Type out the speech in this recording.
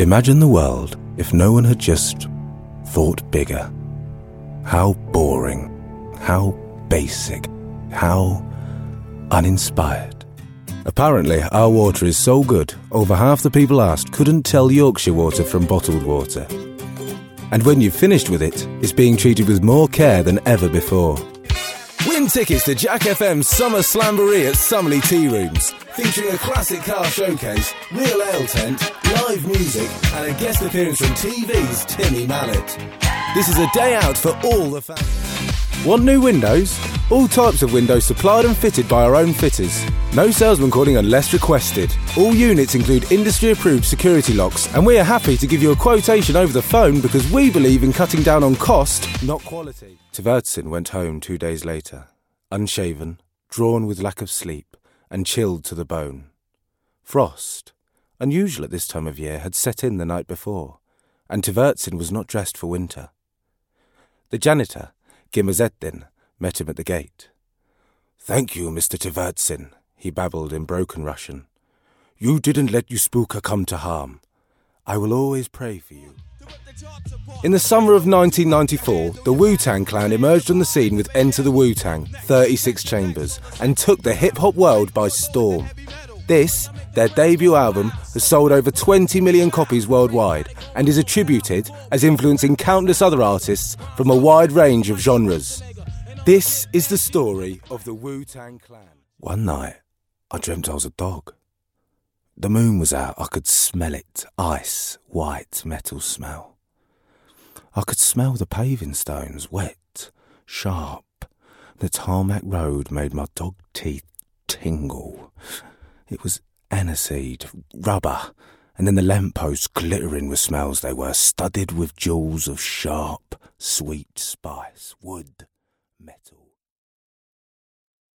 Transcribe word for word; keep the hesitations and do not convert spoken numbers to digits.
Imagine the world if no one had just thought bigger. How boring, how basic, how uninspired. Apparently, our water is so good, over half the people asked couldn't tell Yorkshire water from bottled water. And when you've finished with it, it's being treated with more care than ever before. Win tickets to Jack F M's Summer Slamboree at Summerley Tea Rooms, featuring a classic car showcase, real ale tent, live music, and a guest appearance from T V's Timmy Mallet. This is a day out for all the fans. Want new windows? All types of windows supplied and fitted by our own fitters. No salesman calling unless requested. All units include industry-approved security locks, and we are happy to give you a quotation over the phone because we believe in cutting down on cost, not quality. Tverzin went home two days later, unshaven, drawn with lack of sleep, and chilled to the bone. Frost, unusual at this time of year, had set in the night before, and Tverzin was not dressed for winter. The janitor, Gimazeddin, met him at the gate. "Thank you, Mister Tverzin," he babbled in broken Russian. "You didn't let Uspooka come to harm. I will always pray for you." In the summer of nineteen ninety-four, the Wu-Tang Clan emerged on the scene with Enter the Wu-Tang, thirty-six Chambers, and took the hip-hop world by storm. This, their debut album, has sold over twenty million copies worldwide and is attributed as influencing countless other artists from a wide range of genres. This is the story of the Wu-Tang Clan. One night, I dreamt I was a dog. The moon was out, I could smell it, ice, white metal smell. I could smell the paving stones, wet, sharp. The tarmac road made my dog teeth tingle. It was aniseed, rubber, and then the lampposts glittering with smells they were, studded with jewels of sharp, sweet spice, wood, metal.